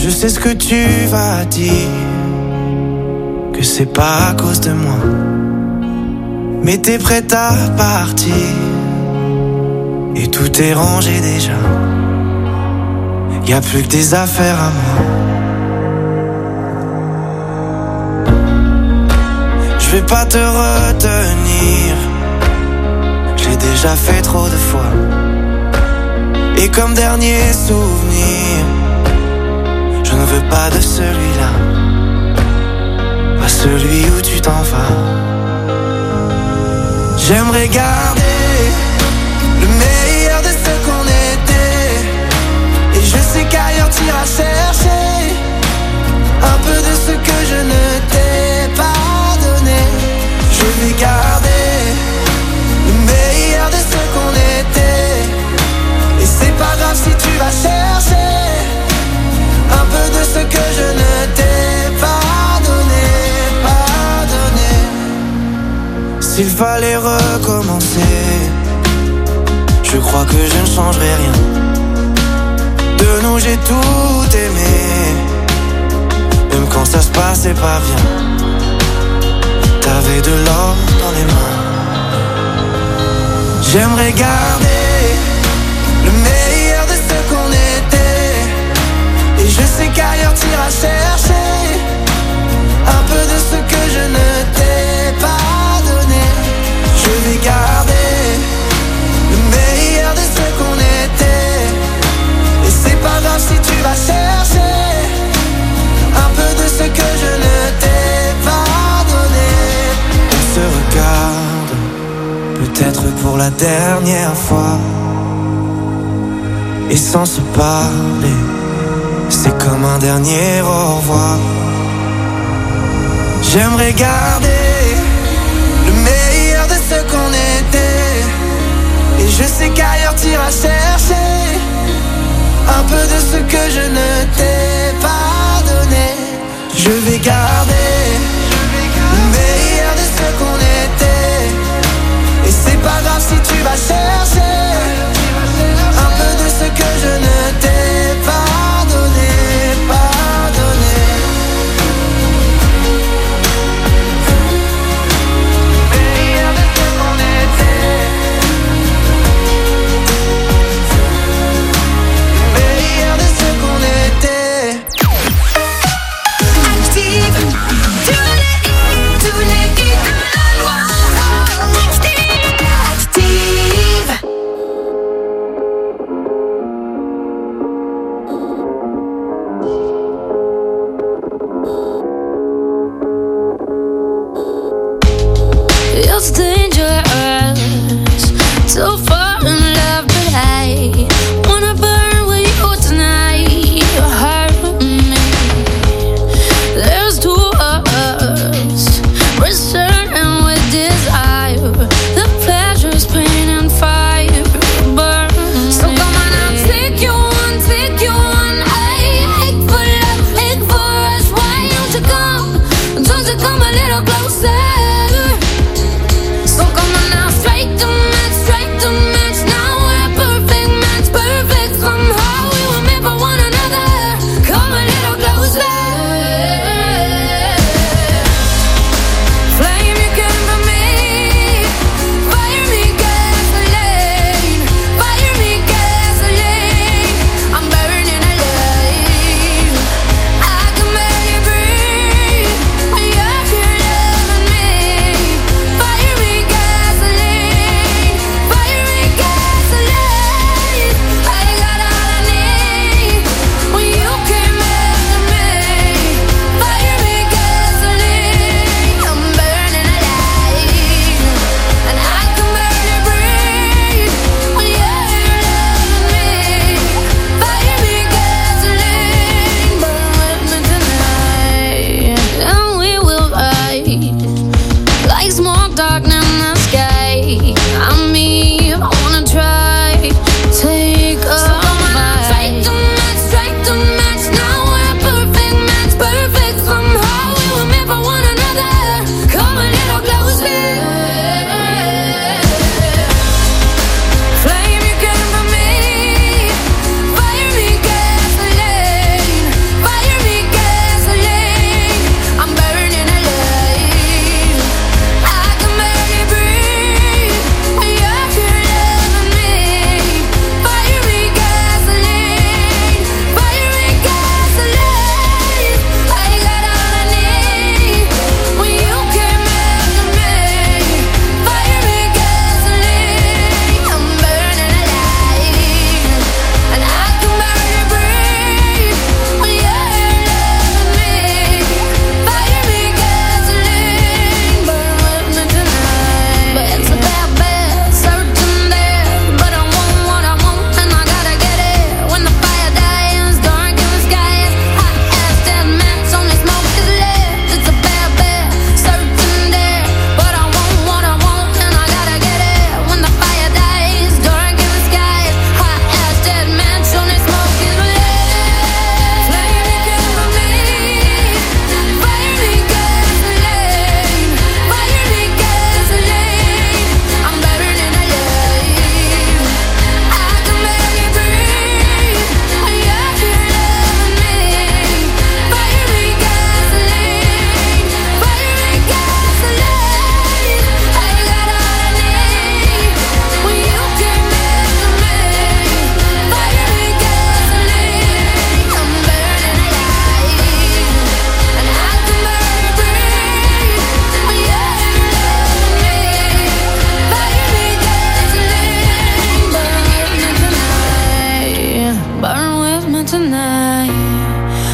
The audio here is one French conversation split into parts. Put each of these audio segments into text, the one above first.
Je sais ce que tu vas dire, que c'est pas à cause de moi, mais t'es prête à partir et tout est rangé déjà. Y'a plus que des affaires à moi. Je vais pas te retenir, j'ai déjà fait trop de fois. Et comme dernier souvenir, je ne veux pas de celui-là, pas celui où tu t'en vas. J'aimerais garder le meilleur de ce qu'on était, et je sais qu'ailleurs t'iras chercher un peu de ce que je ne t'ai pas donné. Je vais garder le meilleur de ce qu'on était, et c'est pas grave si tu vas chercher un peu de ce que je ne t'ai pas donné, pas donné. S'il fallait recommencer, je crois que je ne changerai rien. De nous j'ai tout aimé, même quand ça se passait pas bien. T'avais de l'or dans les mains. J'aimerais garder le meilleur de ce qu'on était, et je sais qu'ailleurs t'iras chercher un peu de ce que je ne t'ai pas donné. Je vais garder le meilleur de ce qu'on était, et c'est pas grave si tu vas chercher un peu de ce que je ne t'ai pas donné. On se regarde, peut-être pour la dernière fois, et sans se parler, c'est comme un dernier au revoir. J'aimerais garder le meilleur de ce qu'on était, et je sais qu'ailleurs t'iras chercher un peu de ce que je ne t'ai pas donné. Je vais garder le meilleur de ce qu'on était, et c'est pas grave si tu vas chercher un peu de ce que je ne t'ai pas donné, pas donné. Meilleur de ce qu'on était, meilleur de ce qu'on était.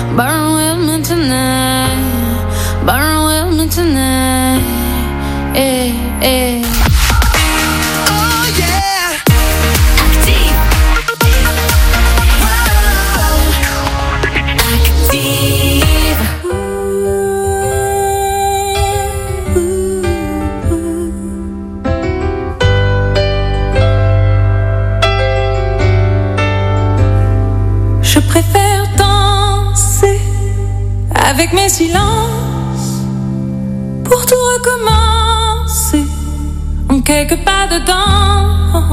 Burn with me tonight. Burn with me tonight. Oh yeah. Active. Active. Je préfère danser avec mes silences pour tout recommencer en quelques pas dedans.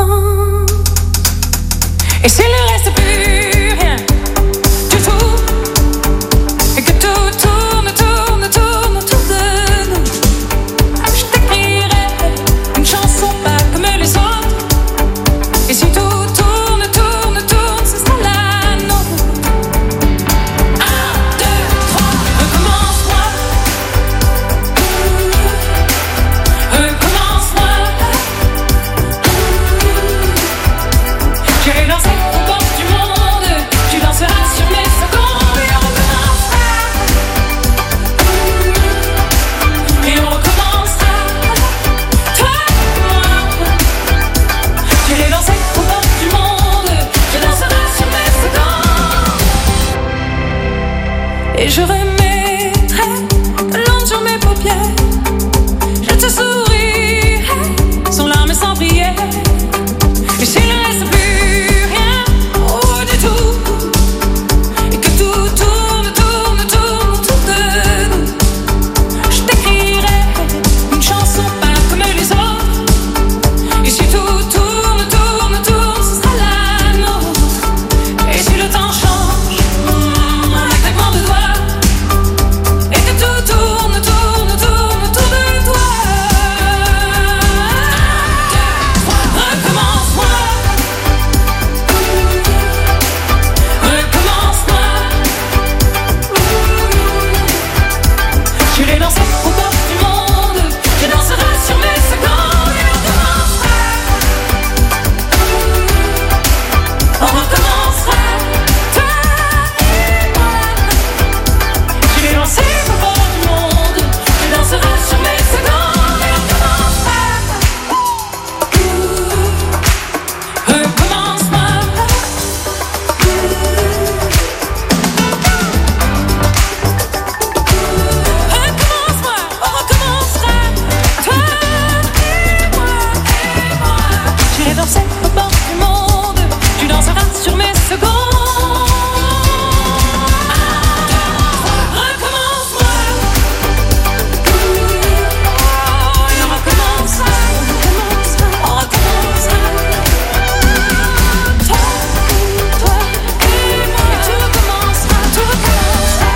Et s'il ne reste plus rien du tout, et que tout tourne autour de nous, je t'écrirai une chanson pas comme les autres. Et si tout tourne, ce sera la nôtre. 1, 2, 3, recommence-moi. Recommence-moi. J'irai danser aux portes du monde. Tu danseras sur mes secondes. Et on recommencera. Et on recommencera. Toi et moi. J'irai danser aux portes du monde. Tu danseras sur mes secondes. Et je remettrai de l'encre sur mes paupières. Je te sourirai sans larmes et sans prière. Et s'il ne reste plus rien, oh du tout, et que tout tourne autour de nous, je t'écrirai une chanson pas comme les autres. Et si tout tourne, ce sera la nôtre. Et si le temps change, un claquement de doigts, et que tout tourne autour de toi. Recommence-moi. Recommence-moi. J'irai danser aux portes du monde. Tu danseras sur mes secondes. Et on recommencera. On recommencera. Toi et moi. J'irai danser aux portes du monde. Tu danseras sur mes secondes. Et on recommencera. Recommence-moi. Recommence-moi, on recommencera. Toi et moi. J'irai danser aux portes du monde. Tu danseras sur mes secondes. Recommence-moi. Et on recommencera. On recommencera. Toi et moi. Et tu recommenceras. Toi et moi.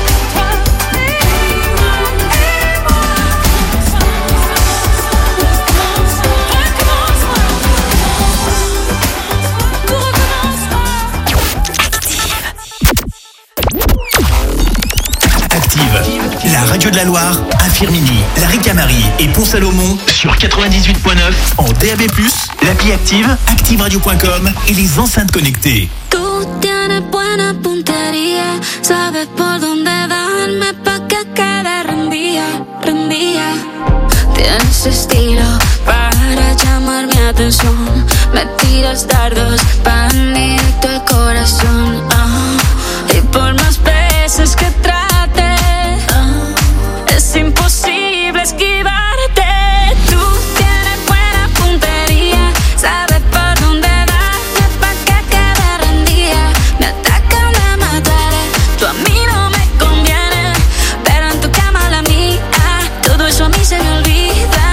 Active, la radio de la Loire, à Firminy, la Ricamarie et Pont-Salomon sur 98.9 en DAB+, l'appli Active, activeradio.com et les enceintes connectées. Tú tienes buena puntería, sabes por dónde darme pa' que quede rendida. Tienes estilo para llamar mi atención. Me tiras dardos pa' directo al corazón. Y por más veces que trate, es imposible esquivarte. Tú tienes buena puntería, sabes por dónde darme pa' que quede rendida. Me atacan, me mataré, tú a mí no me conviene, pero en tu cama la mía, todo eso a mí se me olvida.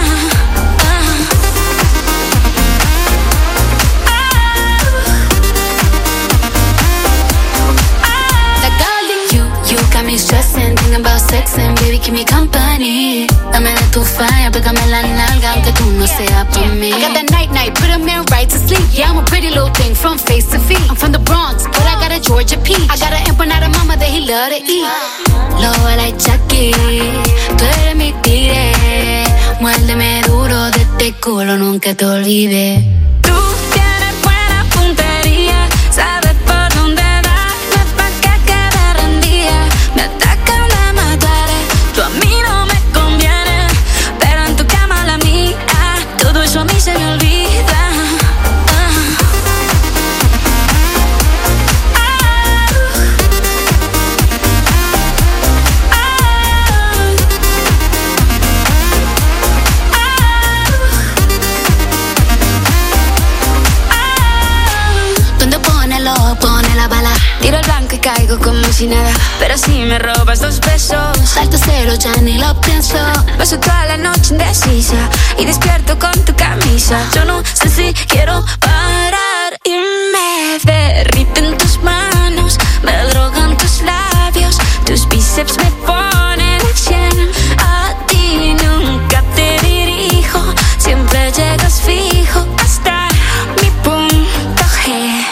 You got me stressing, thinking about sexing, baby, keep me company. Dame de tu falla, pégame la nalga, aunque tú no seas pa' mí. I got that night, put a man right to sleep. Yeah, I'm a pretty little thing from face to feet. I'm from the Bronx, but I got a Georgia peach. I got an empanada mama that he love to eat. Lobo like Chucky, tú eres mi tigre. Muérdeme duro de este culo, nunca te olvides. Tú tienes buena puntería, sabes por dónde darme pa' que quede rendida. hago como si nada, pero si me robas 2 besos, salto cero, ya ni lo pienso. Paso toda la noche indecisa y despierto con tu camisa. Yo no sé si quiero parar y me derriten tus manos, me drogan tus labios, tus bíceps me ponen al 100. A ti nunca te dirijo, siempre llegas fijo hasta mi punto G.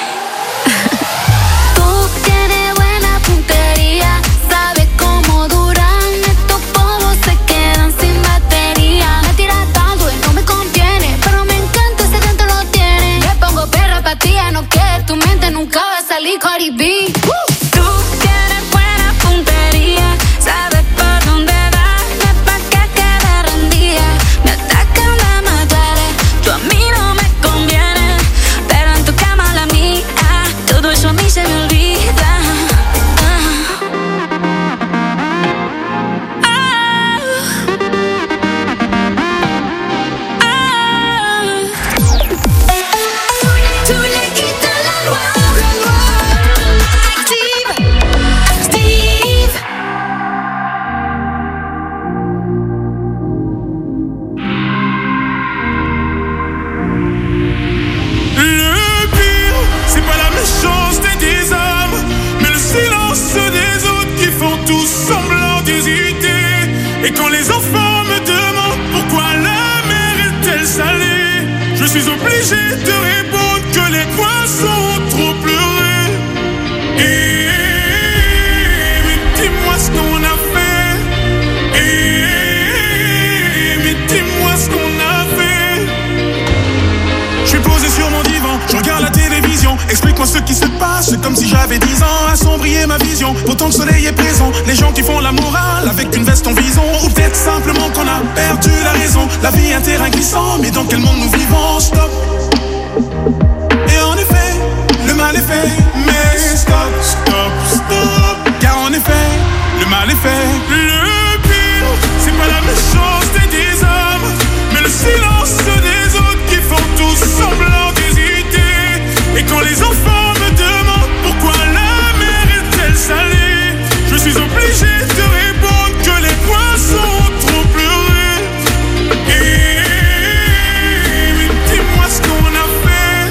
Tú tienes buena puntería, sabes cómo duran estos polvos, se quedan sin batería. Me tiras tanto y no me conviene, pero me encanta ese que lo tiene. Me pongo perra pa' ti, no que tu mente nunca va a salir Cardi B. Tú tienes buena puntería, sabes por dónde darme pa' que quede rendida. Me atacan, me mataré, tú a mí no me conviene, pero en tu cama la mía, todo eso a mí se me olvida. Tú le quitas la loi. Active Steve. Le pire, c'est pas la méchanceté des hommes, mais le silence des autres qui font tous semblant d'hésiter. Et quand les enfants me demandent pourquoi la mer est-elle salée, je suis obligé de répondre que les poissons ont trop pleuré. Mais dis-moi ce qu'on a fait. Mais dis-moi ce qu'on a fait. Je suis posé sur mon divan, je regarde la télévision. Explique-moi ce qui se passe, c'est comme si j'avais 10 ans. Assombrir ma vision, pourtant le soleil est présent. Les gens qui font la morale avec une veste en vison, ou peut-être simplement qu'on a perdu la raison. La vie est un terrain glissant, mais dans quel monde nous vivons? Stop. Et en effet, le mal est fait, mais stop, stop, stop. Car en effet, le mal est fait. Le pire, c'est pas la méchanceté des hommes, mais le silence des autres qui font tous semblant d'hésiter. Et quand les enfants me demandent pourquoi la mer est-elle salée, je suis obligé de répondre que les poissons ont trop pleuré. Mais dis-moi ce qu'on a fait.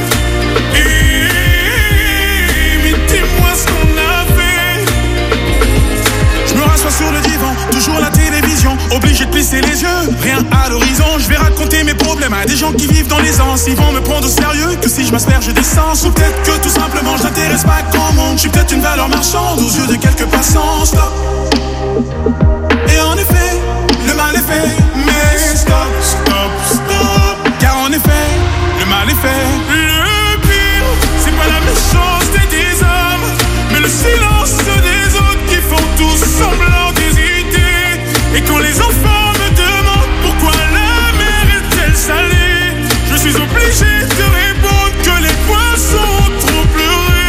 Mais dis-moi ce qu'on a fait. Je me rassois sur le divan, toujours la télévision, obligé de plisser les yeux, rien à l'horizon. Je vais raconter mes problèmes à des gens qui vivent dans l'aisance. Ils vont me prendre au sérieux que si je m'asperge d'essence, ou peut-être que tout simplement je n'intéresse pas grand monde. Je suis peut-être une valeur marchande aux yeux de quelques passants. Stop. Et en effet, le mal est fait, mais stop, stop, stop. Car en effet, le mal est fait. Le pire, c'est pas la méchanceté des hommes, mais le silence des autres qui font tous semblant d'hésiter. Et quand les enfants me demandent pourquoi la mer est-elle salée, je suis obligé de répondre que les poissons ont trop pleuré.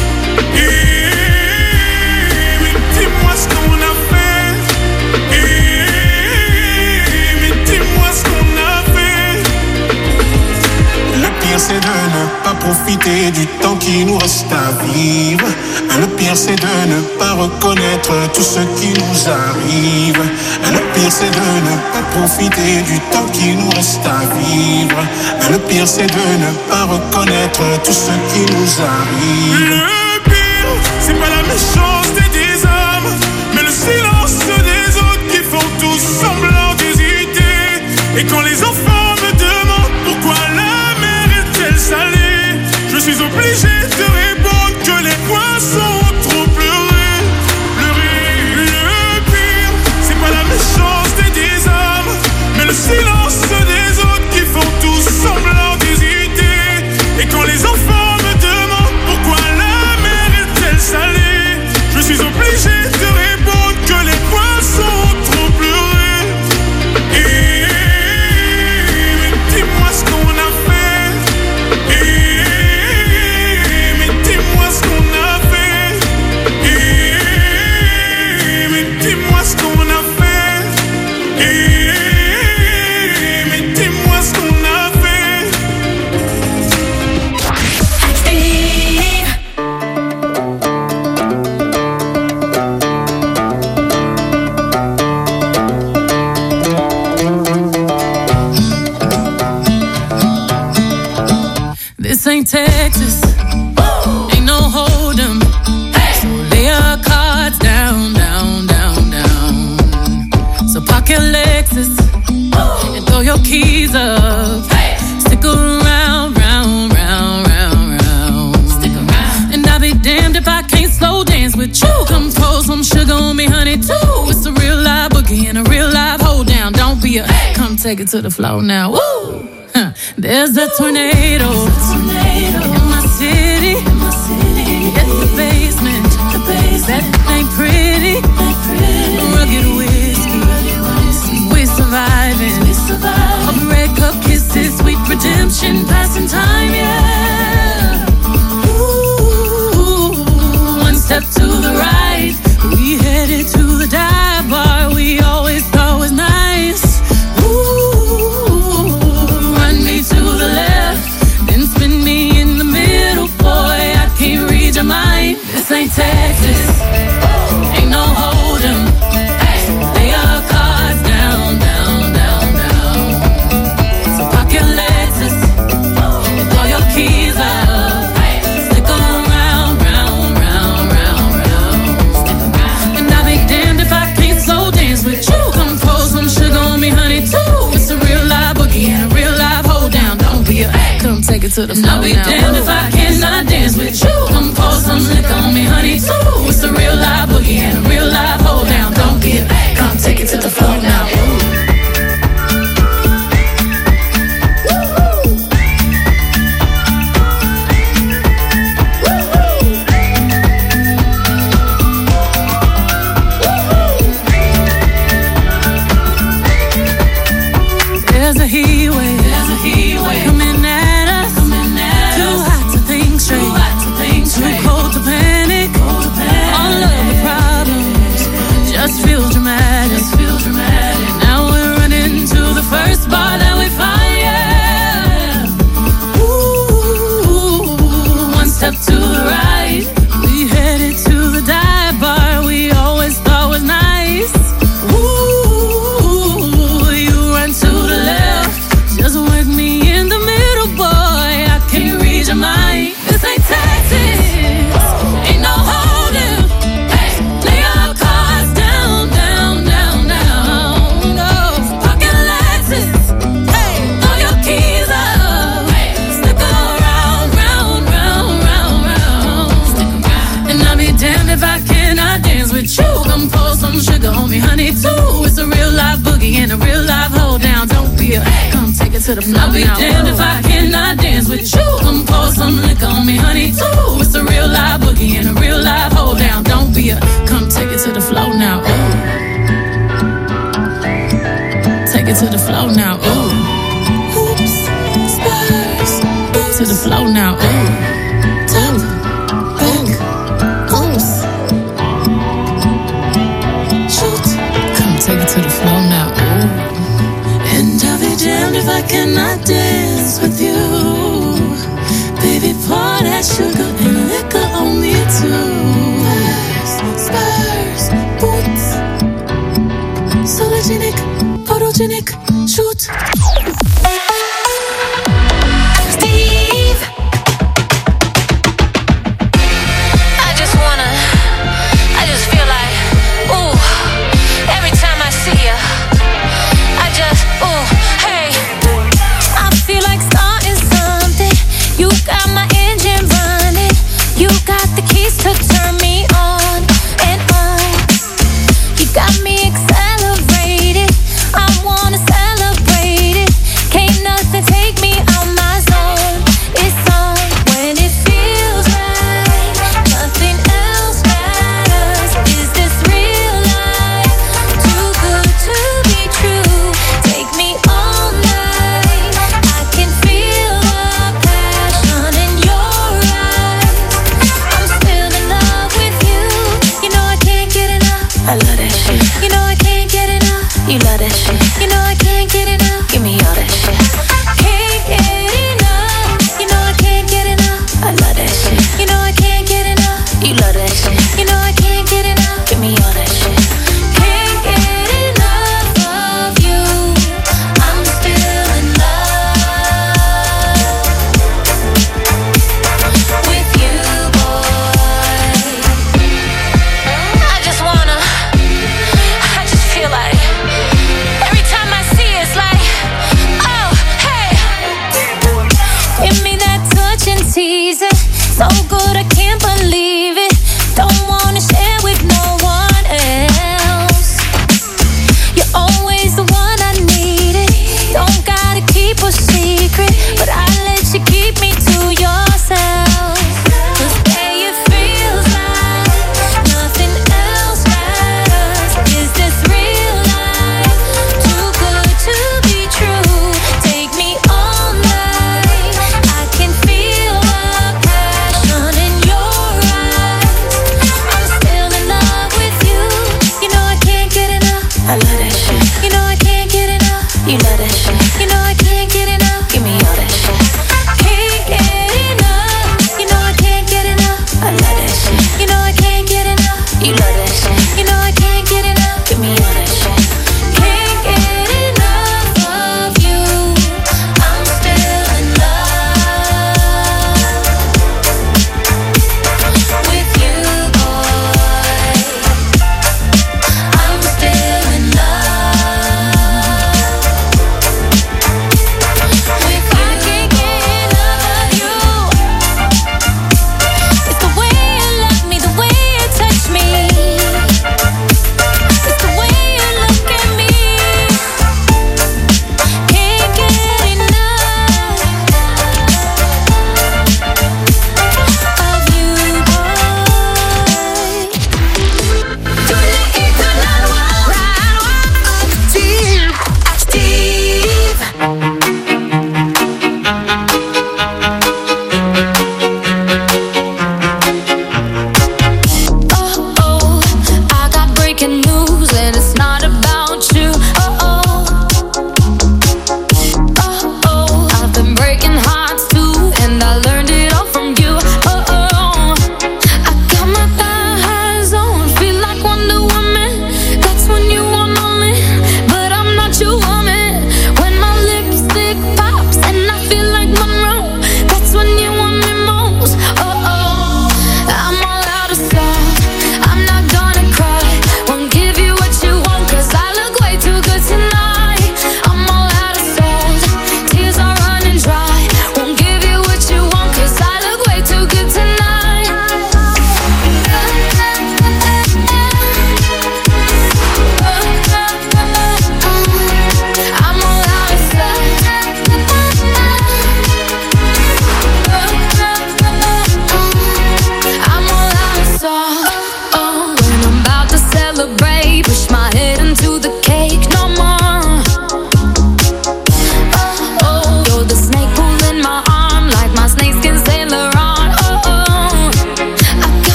Mais dis-moi ce qu'on a fait. Mais dis-moi ce qu'on a fait. Le pire c'est de ne pas profiter du temps qui nous reste à vivre. Le pire c'est de ne pas reconnaître tout ce qui nous arrive. Le pire c'est de ne pas profiter du temps qui nous reste à vivre. Le pire c'est de ne pas reconnaître tout ce qui nous arrive. Le pire, c'est pas la méchanceté des hommes, mais le silence des autres qui font tous semblant d'hésiter. Et quand les enfants me demandent pourquoi la mer est-elle salée, je suis obligé de répondre que les poissons ont trop pleuré. Le pire, c'est pas la méchanceté des hommes, mais le silence des autres qui font tous semblant d'hésiter. Et quand les enfants me demandent pourquoi la mer est-elle salée, Texas. Ain't no hold 'em. So lay your cards down, down, down, down. So park your Lexus and throw your keys up. Stick around, round, round, round, round. Stick around. And I'll be damned if I can't slow dance with you. Come pour some sugar on me, honey, too. It's a real live boogie and a real live hold down. Don't be a come take it to the floor now. Woo! There's a tornado in my city. It's the basement. That ain't pretty. Rugged whiskey. We surviving. All the red cup kisses, sweet redemption, passing time, yeah. Ooh, one step to the right. We headed to the dive bar we always thought was nice. To the left, then spin me in the middle, boy. I can't read your mind. This ain't Texas, ain't no hold 'em. Lay your cards down, down, down, down. So park your Lexus and throw your keys up. Stick around, round, round, round, round. And I'll be damned if I can't slow dance with you. Come pour some sugar on me, honey, too. It's a real live boogie and a real live hold down. Don't be a come take it to the floor. I'll be damned if I cannot dance with you. Come pour some liquor on me, honey, too. It's a real live boogie and a real live hold down. Don't be a come take it to the floor now. There's a heat wave coming at us. Too hot to think straight, too cold to panic. All of the problems just feel dramatic. Now we're running to the first bar that we find, yeah. Ooh, one step to the right. We headed to the dive bar we always thought was nice. Ooh, you run to the left. Just work me in the middle, boy. I can't read your mind. This ain't Texas, ain't no holding. Lay your cards down, down, down, down. No, pocket Lexus. Throw your keys up. Stick around, round, round, round, round. And I'll be damned if I cannot dance with you. Come pour some sugar on me, honey, too. It's a real live boogie and a real live hold down. Don't be a come take it to the floor. I'll be damned if I cannot dance with you. Come pour some liquor on me, honey, too. It's a real live boogie and a real live hold down. Don't be a come take it to the floor now. Ooh. Take it to the floor now. Ooh. Oops, spurs. To the floor now. Ooh. Top, back, oops. Shoot. Come take it to the floor now. Ooh. And I'll be damned if I cannot dance with you. Baby, pour that sugar and liquor on me too. Spurs, boots. Sologenic, photogenic, shoot. Steve, I just feel like, ooh, every time I see you, ooh, hey, I feel like starting something. You got my engine running. You got the keys to turn me on and on. You got me accelerated. I wanna celebrate.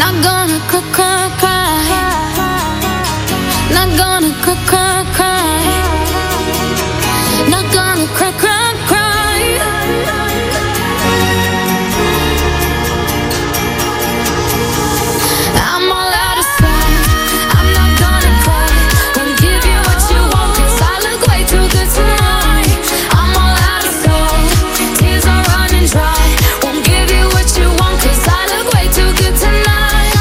Not gonna cry. Not gonna cry. Not gonna cry. I'm all out of sight. I'm not gonna cry. Won't give you what you want, 'cause I look way too good tonight. I'm all out of soul. Tears are running dry. Won't give you what you want, 'cause I look way too good tonight.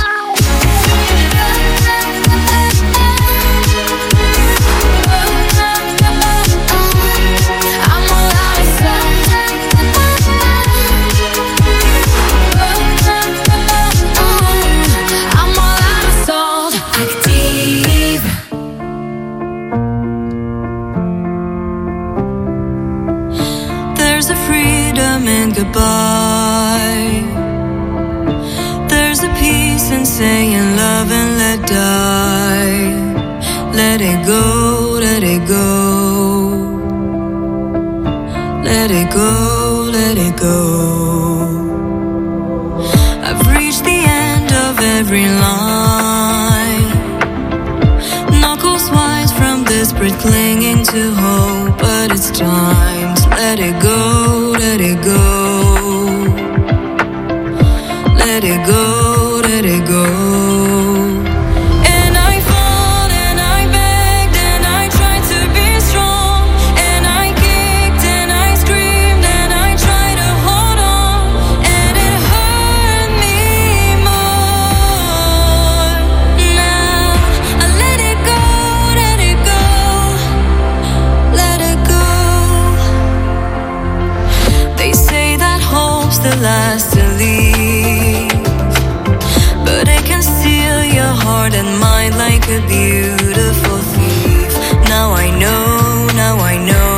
I'm all out of sight. I'm all out of salt. Active. There's a freedom in goodbye. There's a peace in saying love and let die. Let it go, let it go. Let it go, let it go. I've reached the end of every line. Knuckles white from desperate clinging to hope, but it's time to let it go, let it go. Let it go, let it go. And I fought and I begged and I tried to be strong. And I kicked and I screamed and I tried to hold on. And it hurt me more. Now I let it go, let it go. Let it go. They say that hope's the last to leave, but it can steal your heart and mind like a beautiful thief. Now I know, now I know.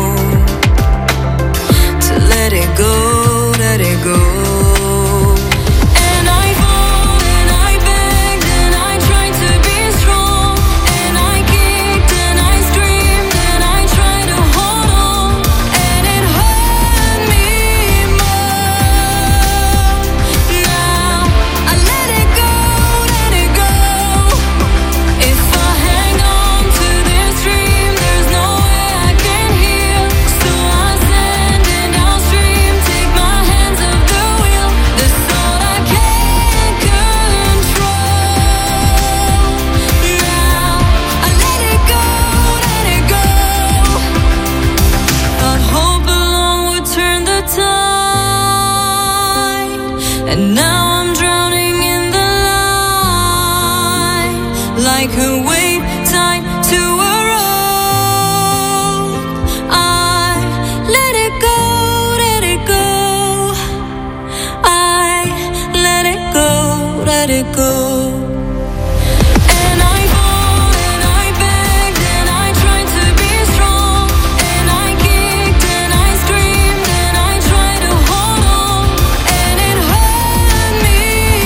To let it go, let it go. And I fought and I begged and I tried to be strong. And I kicked and I screamed and I tried to hold on. And it hurt me more. Now I let it go, let it go. If I hang on to this dream, there's no way I can heal. So I send it downstream, take my hands off the wheel. That's all I can control. Now I let it go, let it go. Thought hope alone would turn the tide, and now I'm drowning in the light, like a wave tied to a rope. I let it go, let it go. I let it go, let it go. And I fought and I begged and I tried to be strong. And I kicked and I screamed and I tried to hold on. And it hurt me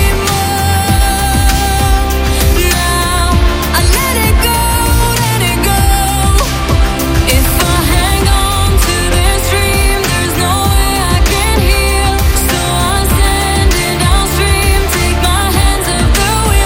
more. Now I let it go, let it go. If I hang on to this dream, there's no way I can heal. So I send it downstream, take my hands off the wheel.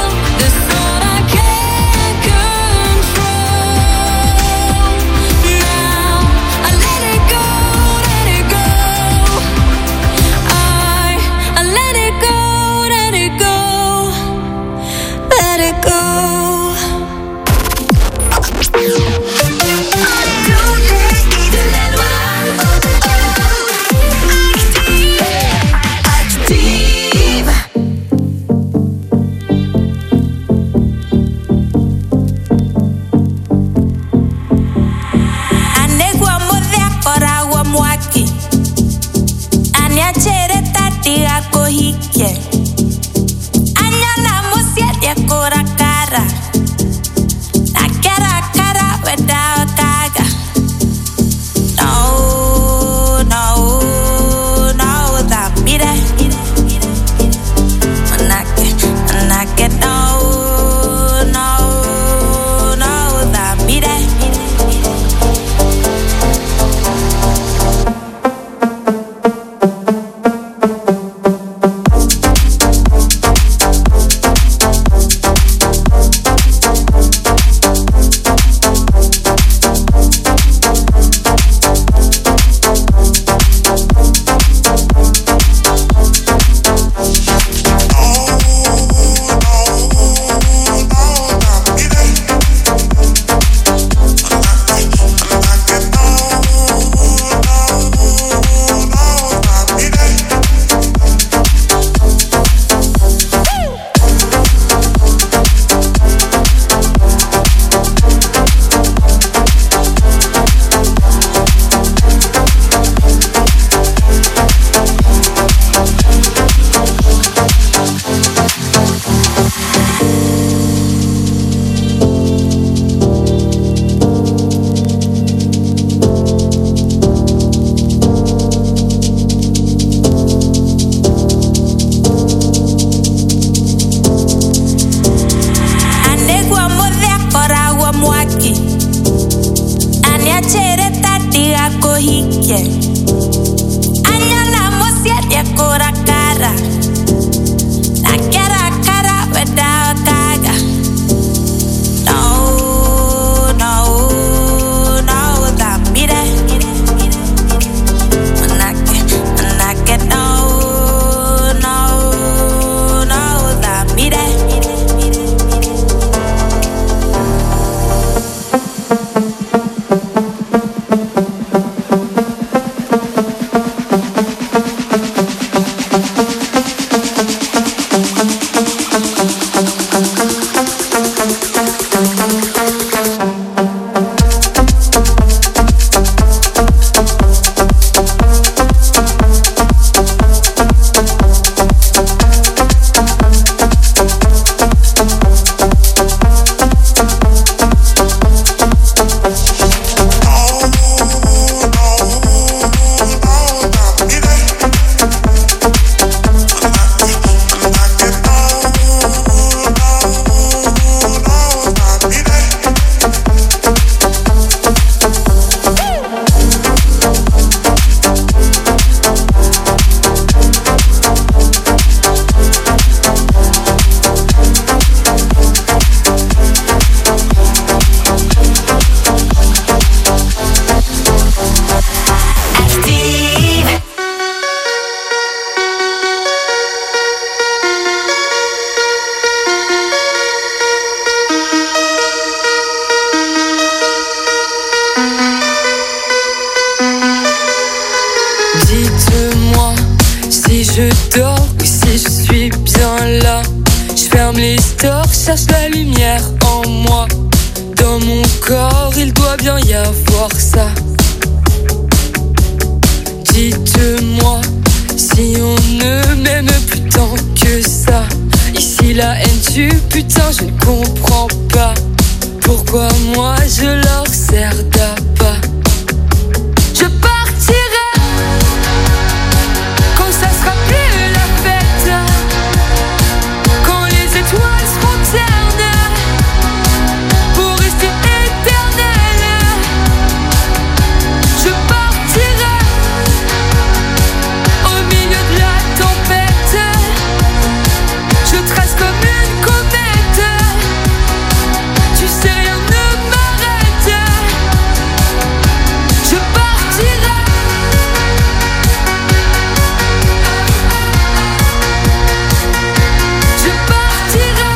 mire. Anyala mosiete kura cara. La cara without taga. No, da mire. Manake, no, da mire. Dites-moi si je dors ou si je suis bien là. Je ferme les stores, cherche la lumière en moi. Dans mon corps, il doit bien y avoir ça. Dites-moi si on ne m'aime plus tant que ça. Ici la haine tue, putain je ne comprends pas. Pourquoi moi je leur sers d'appât. Je partirai quand ça sera plus la fête. Quand les étoiles seront ternes pour rester éternelles. Je partirai au milieu de la tempête. Je trace comme une comète. Tu sais rien ne m'arrête. Je partirai. Je partirai.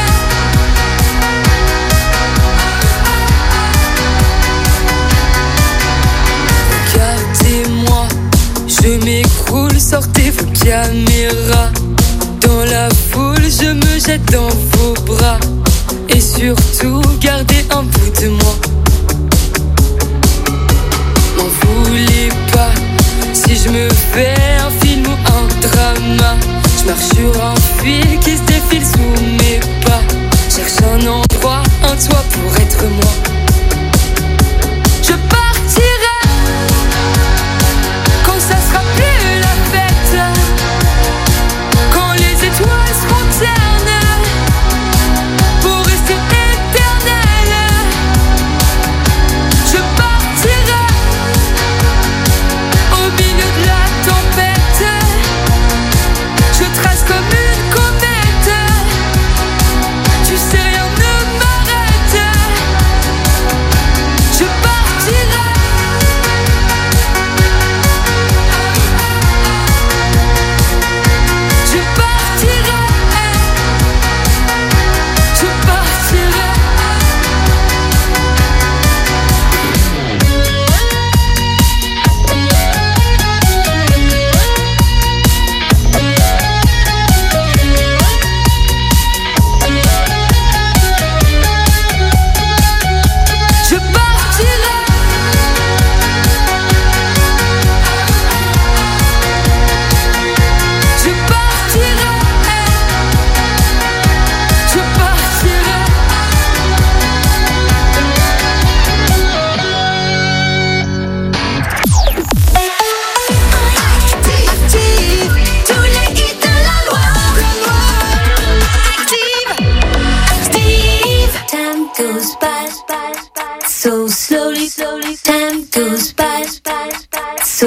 Regardez-moi, je m'écroule, sortez vos caméras. Dans la foule, je me jette dans vos bras. Et surtout, gardez un bout de moi. M'en voulez pas si je me fais un film ou un drama. Je marche sur un fil qui se défile sous mes pas. Cherche un endroit, un toit pour être moi. Je partirai quand ça sera plus la fête. Quand les étoiles seront ternes pour rester éternelles. Je partirai au milieu de la tempête. Je trace comme une comète. Tu sais rien ne m'arrête. Je partirai. Je partirai. Je partirai. Je partirai. Je partirai. Je partirai. Active, tous les hits de la Loire. Active. Time goes by so slowly. Time goes by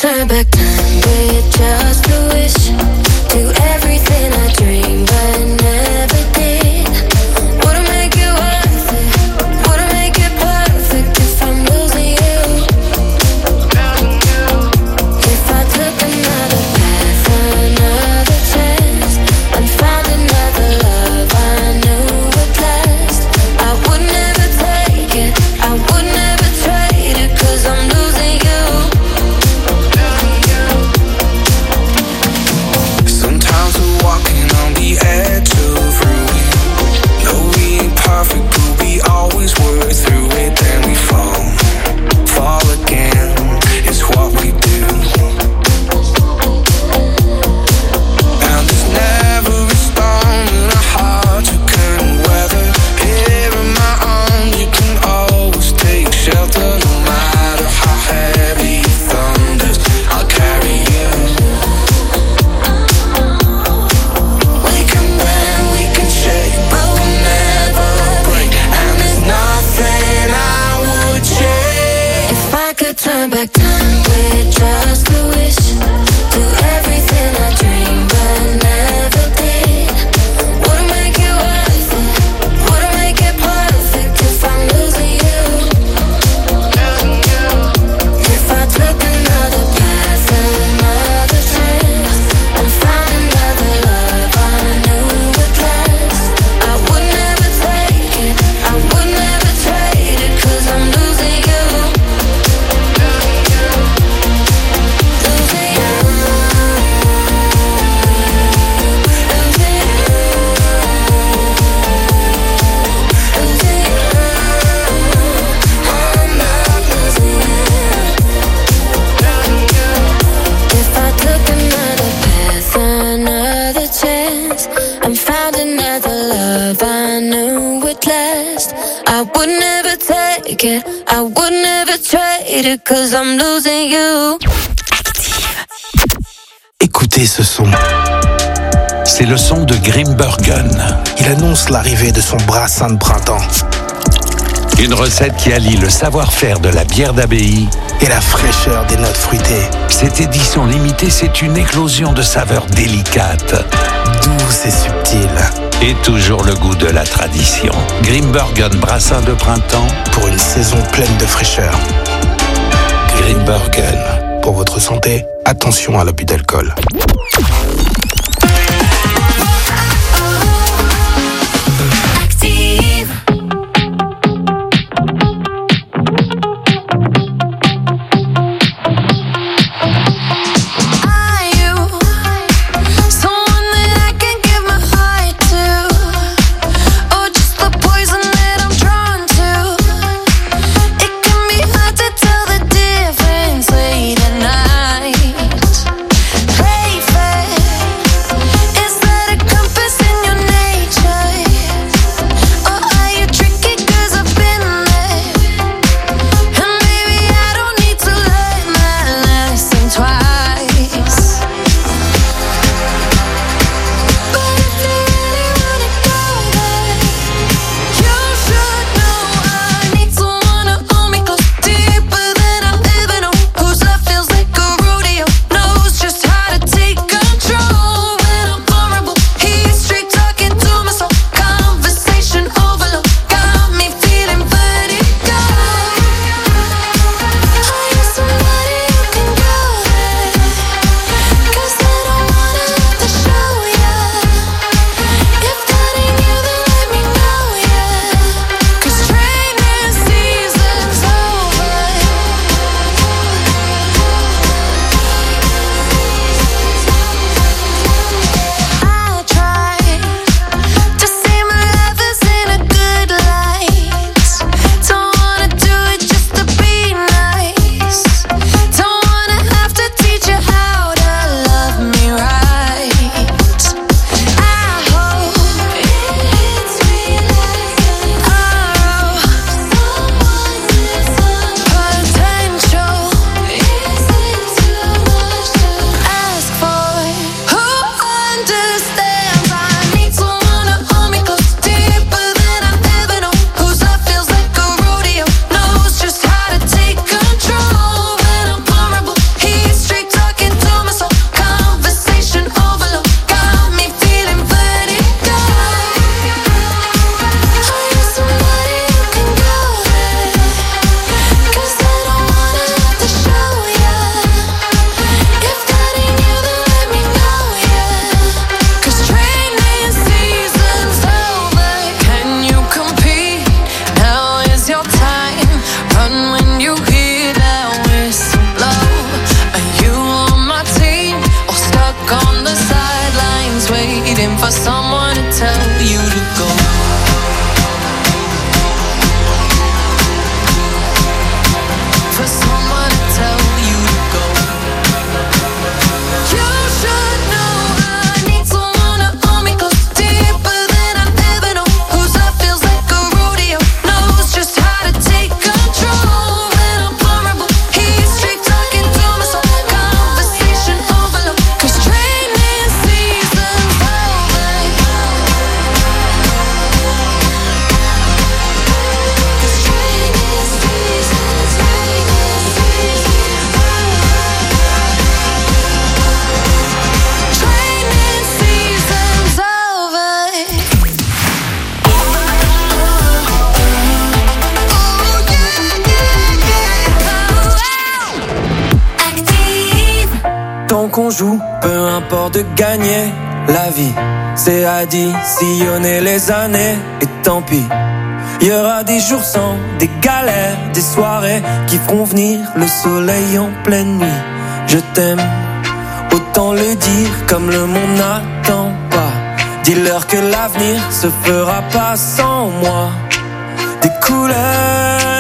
turn back time with just a wish, do everything I dreamed but never did. Wouldn't make it worth it, wouldn't make it perfect if I'm losing you. If I took another path, another chance, and found another love I knew would last, I would never take it, I would never trade it, 'cause I'm losing you. Sometimes we're walking on the edge of ruin. No, we ain't perfect, but we always work through it. Then we fall again. It's what we do. And there's never a storm in a heart you couldn't weather. Here in my arms, you can always take shelter. No matter how heavy it thunders, I'll carry you. We can bend, we can shake, but we'll never break. And there's nothing I would change. If I could turn back time with just a wish, do everything I dreamed but never did. Wouldn't make it worth it, wouldn't make it perfect if I'm losing you. If I took another path, another chance, and found another love I knew would last, I would never take it, I would never trade it, 'cause I'm losing you. Losing you. I'm not losing you. If I took another path, another chance, and found another love I knew would last, I would never take it, I would never trade it, 'cause I'm losing you. Écoutez ce son. C'est le son de Grimbergen. Il annonce l'arrivée de son brassin de printemps Une recette qui allie le savoir-faire de la bière d'abbaye. et la fraîcheur des notes fruitées. Cette édition limitée, c'est une éclosion de saveurs délicates. Douce et subtile. Et toujours le goût de la tradition. Grimbergen brassin de printemps. Pour une saison pleine de fraîcheur. Grimbergen. Pour votre santé, attention à l'abus d'alcool. Active. Are you someone that I can give my heart to, or just the poison that I'm drawn to? It can be hard to tell the difference late at night. Play fair. qu'on joue, peu importe de gagner. La vie, c'est additionner les années. Et tant pis, il y aura des jours sans, des galères, des soirées qui feront venir le soleil en pleine nuit. Je t'aime, autant le dire comme le monde n'attend pas. Dis-leur que l'avenir se fera pas sans moi. Des couleurs,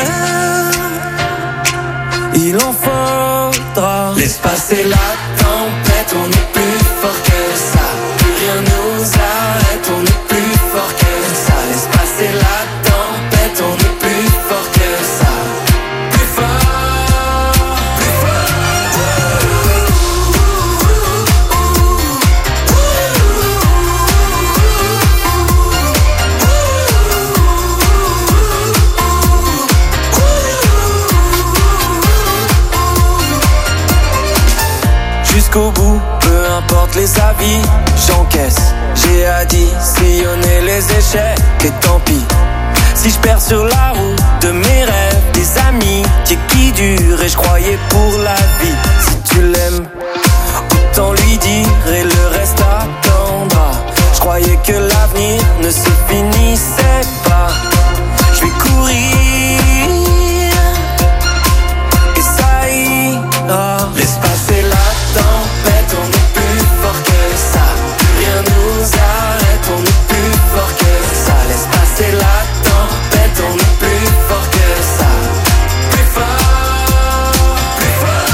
il en faudra. Laisse passer la tempête, on est plus fort que ça. Plus rien nous arrête, on est plus fort que ça. Laisse passer la tempête, on est plus fort que ça. Plus fort, plus fort. Jusqu'au bout, peu importe les avis, j'encaisse. J'ai additionné les échecs, et tant pis. Si je perds sur la route de mes rêves, des amis qui durent et je croyais pour la vie. Si tu l'aimes, autant lui dire et le reste attendra. Je croyais que l'avenir ne se finissait pas. Je vais courir et ça ira. Laisse passer la tempête, on est plus fort que ça. Plus rien nous arrête, on est plus fort que ça. Laisse passer la tempête, on est plus fort que ça. Plus fort, plus fort.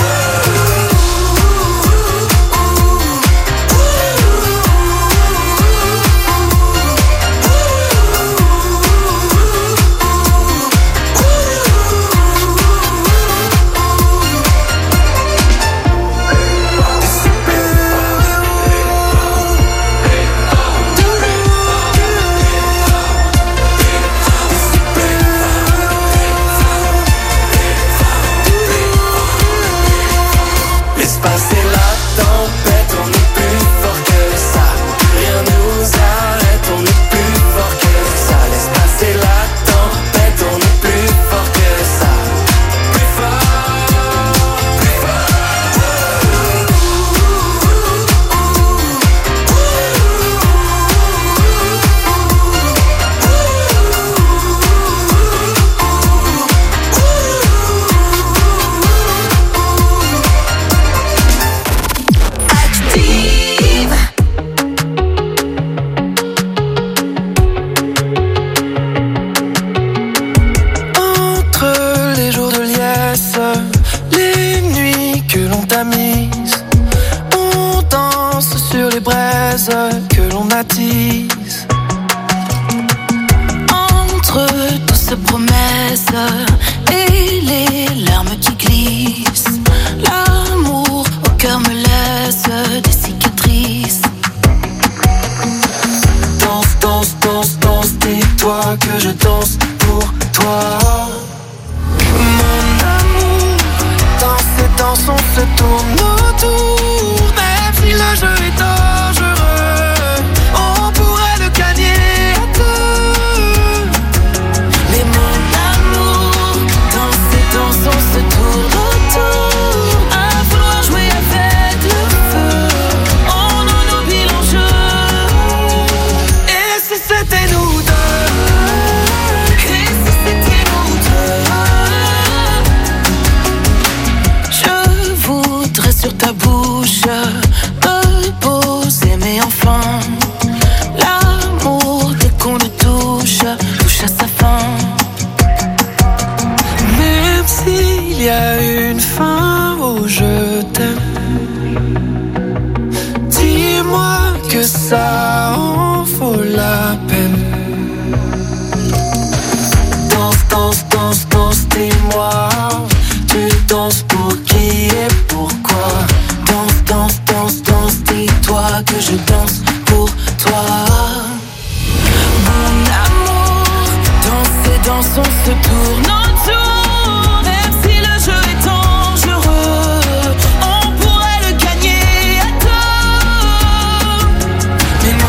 Passer la tempête, on est plus fort que ça. Rien nous arrête, on est plus fort que ça. Laisse passer la tempête, on est plus fort que ça. Plus fort, plus que l'on attise. Entre toutes ces promesses et les larmes qui glissent, l'amour au cœur me laisse des cicatrices. Danse, danse, danse, danse, dis-toi que je danse pour toi. Mon amour, dans ces danses on se tourne autour. Même si le jeu est dangereux, on pourrait le gagner à deux. Mais mon amour, dans ces danses on se tourne autour. À vouloir jouer avec le feu, on en oublie l'enjeu. Et si c'était nous deux? Et si c'était nous deux? Je voudrais sur ta bouche me poser, mais enfin l'amour dès qu'on le touche à sa fin. Même s'il y a une fin au je t'aime, dis-moi que ça en vaut la peine. Danse, danse, danse, danse, dis-moi, tu danses pour qui et pourquoi? Danse, danse, danse, danse, dis-toi que je danse pour toi. Mon amour, dans ces danses on se tourne autour. Même si le jeu est dangereux, on pourrait le gagner à deux. Mais mon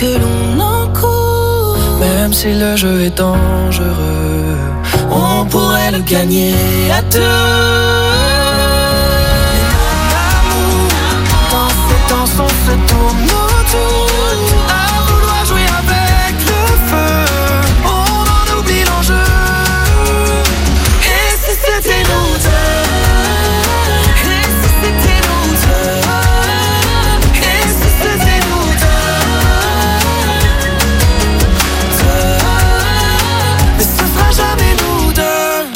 que l'on encourt. Même si le jeu est dangereux, on pourrait le gagner à deux. Dans ces danses on se tourne autour, à vouloir jouer avec le feu, on en oublie l'enjeu. Et si c'était nous deux? Et si c'était nous deux? Et si c'était nous deux? Mais ce sera jamais nous deux.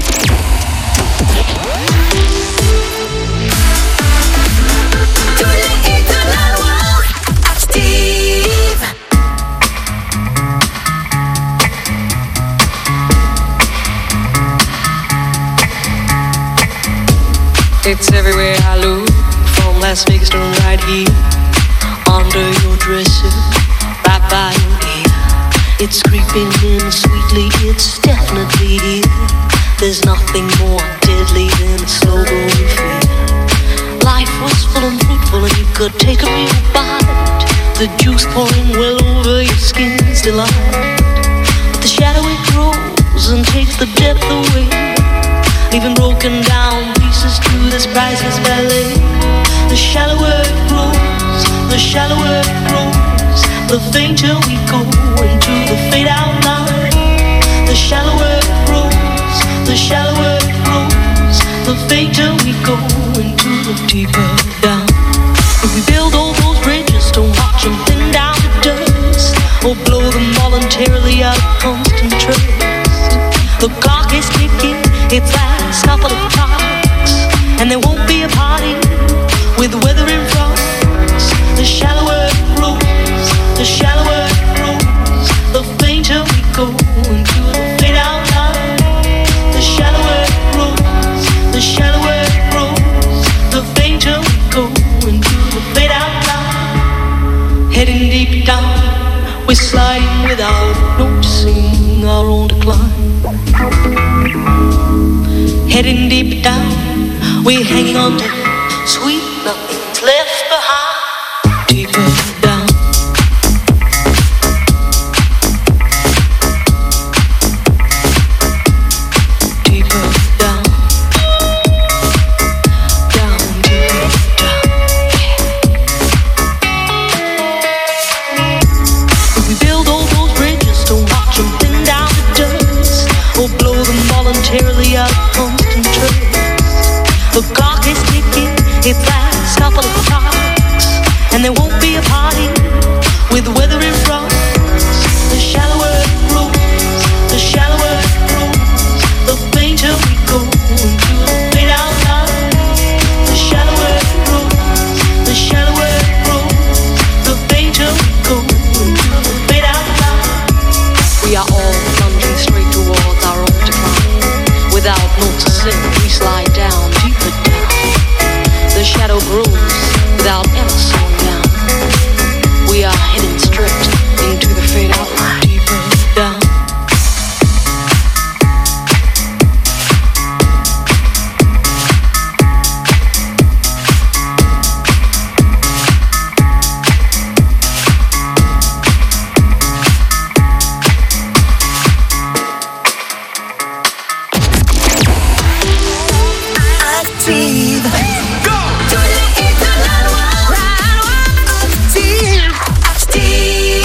Tous les hits de la Loire, Active. It's everywhere I look, from Las Vegas to right here, under your dresser, right by your ear. It's creeping in sweetly, it's definitely here. There's nothing more deadly than a slow-growing fear. Life was full and fruitful and you could take a real bite. The juice pouring well over your skin's delight. But the shadow it grows and takes the depth away, leaving broken down pieces to this priceless ballet. The shallower it grows, the shallower it grows, the fainter we go into the fade out line. The shallower it grows, the shallower it grows, the fainter we go into the deeper down. If we build all those bridges, don't watch them thin down to dust, or blow them voluntarily out of constant trust. The clock is ticking, it's last couple of clocks, and there won't be a party with the weather in front. The shallower it grows, the shallower it grows, the fainter we go into the fade out line. The shallower it grows, the shallower it grows, the fainter we go into the fade out line. Heading deep down, we're sliding without noticing our own decline. Heading deep down, we're hanging on to sweet nothing's left behind. Deeper down. Deeper down. Down, deeper down. If we build all those bridges, don't watch them thin down to dust, or blow them voluntarily out of constant trust. The clock is ticking, it's last